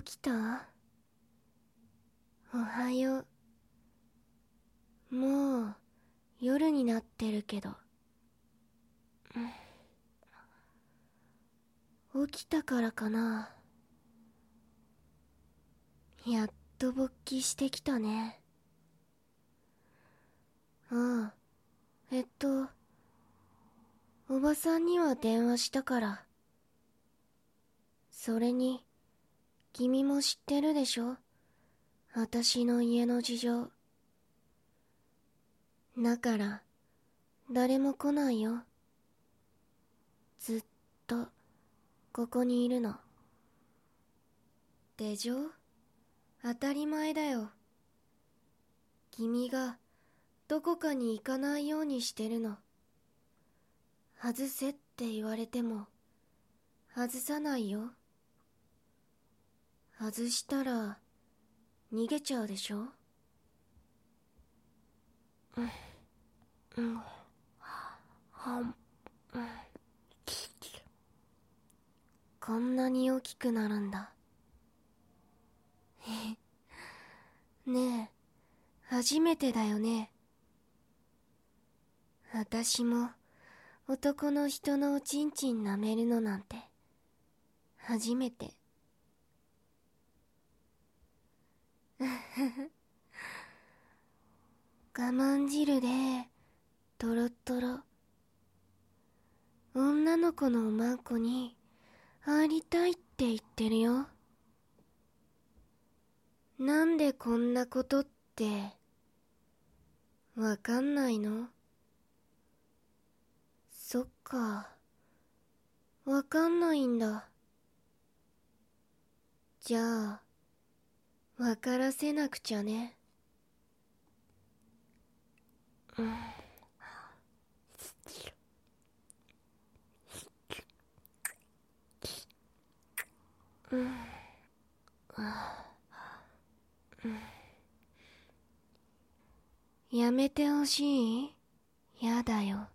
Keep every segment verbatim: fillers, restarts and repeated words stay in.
起きた？おはよう。もう夜になってるけど。起きたからかな。やっと勃起してきたね。ああ、えっとおばさんには電話したから。それに君も知ってるでしょ、私の家の事情。だから誰も来ないよ。ずっとここにいるの。でしょ？当たり前だよ。君がどこかに行かないようにしてるの。外せって言われても外さないよ。外したら逃げちゃうでしょ。うん、うん、はん、うん。こんなに大きくなるんだ。ねえ、初めてだよね。私も男の人のおちんちん舐めるのなんて初めて。我慢汁でトロトロ。女の子のおまんこに入りたいって言ってるよ。なんでこんなことってわかんないの？そっか、わかんないんだ。じゃあわからせなくちゃね。うん、うん、うん。やめてほしい？やだよ。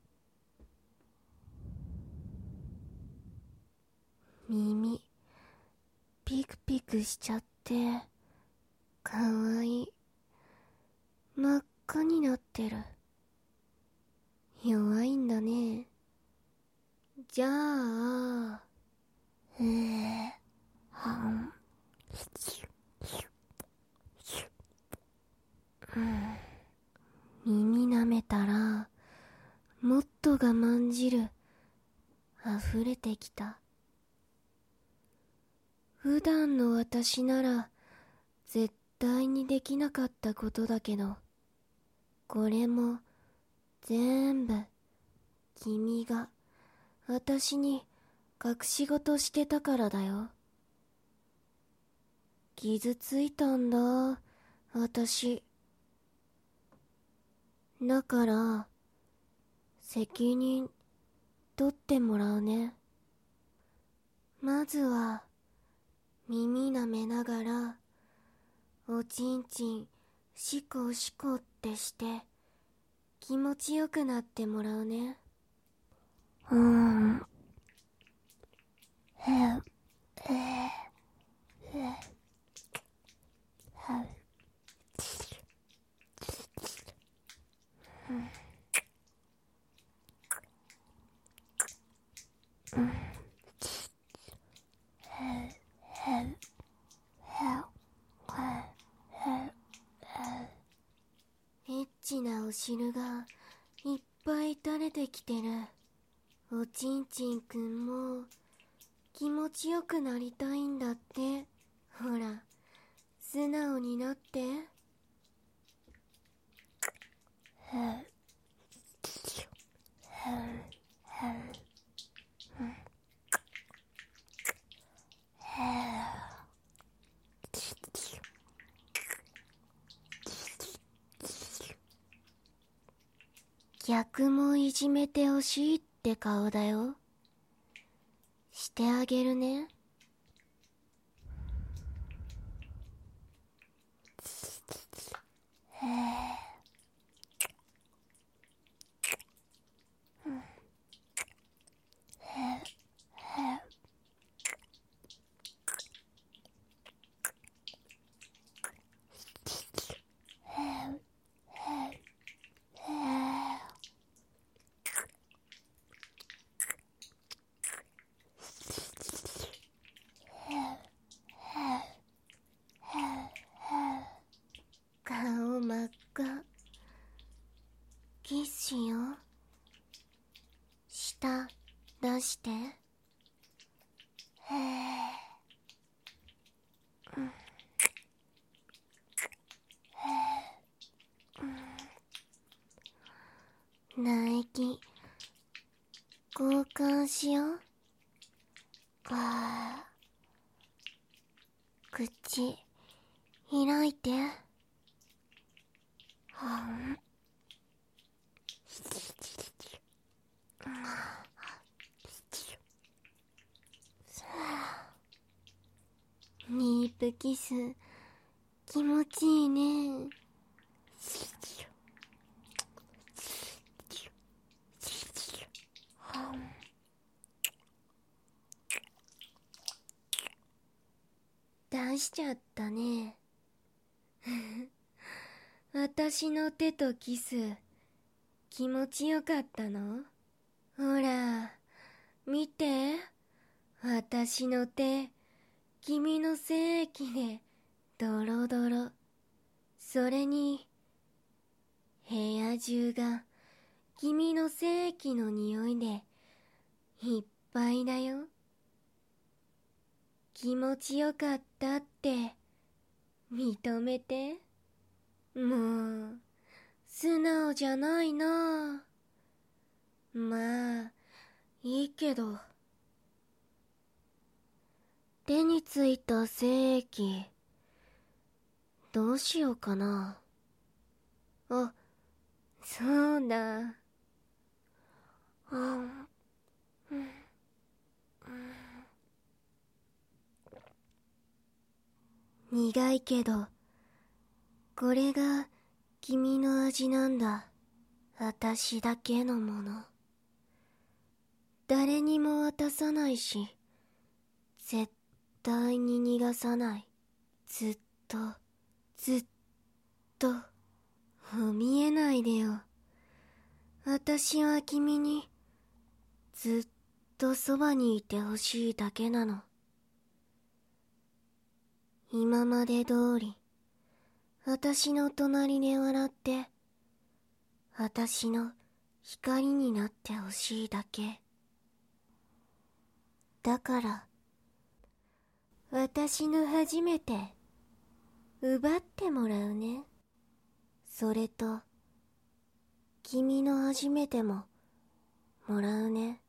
耳ピクピクしちゃってかわいい。真っ赤になってる。弱いんだね。じゃあえー、はん、うん、耳舐めたらもっと我慢汁溢れてきた。普段の私なら絶対にできなかったことだけど、これも全部君が私に隠し事してたからだよ。傷ついたんだ私。だから責任取ってもらうね。まずは耳舐めながらおちんちんシコシコってして気持ちよくなってもらうね。うーん。へえへえはうん。エッチなお汁がいっぱい垂れてきてる。おちんちんくんも気持ちよくなりたいんだって。ほら素直になって。逆もいじめてほしいって顔だよ。してあげるね。 して。へえ、うん、へえ、うん、唾液交換しよう。あー、口開いて。はん、ニープキス気持ちいいね。出しちゃったね。私の手とキス気持ちよかったの？ほら見て、私の手君の精液でドロドロ。それに部屋中が君の精液の匂いでいっぱいだよ。気持ちよかったって認めて。もう素直じゃないな。まあいいけど。手についた精液どうしようかな。あ、そうだ。うん、うん、苦いけどこれが君の味なんだ。私だけのもの。誰にも渡さないし絶対に逃がさない。ずっとずっと見えないでよ。私は君にずっとそばにいてほしいだけなの。今まで通り私の隣で笑って私の光になってほしいだけ。だから私の初めて奪ってもらうね。それと君の初めてももらうね。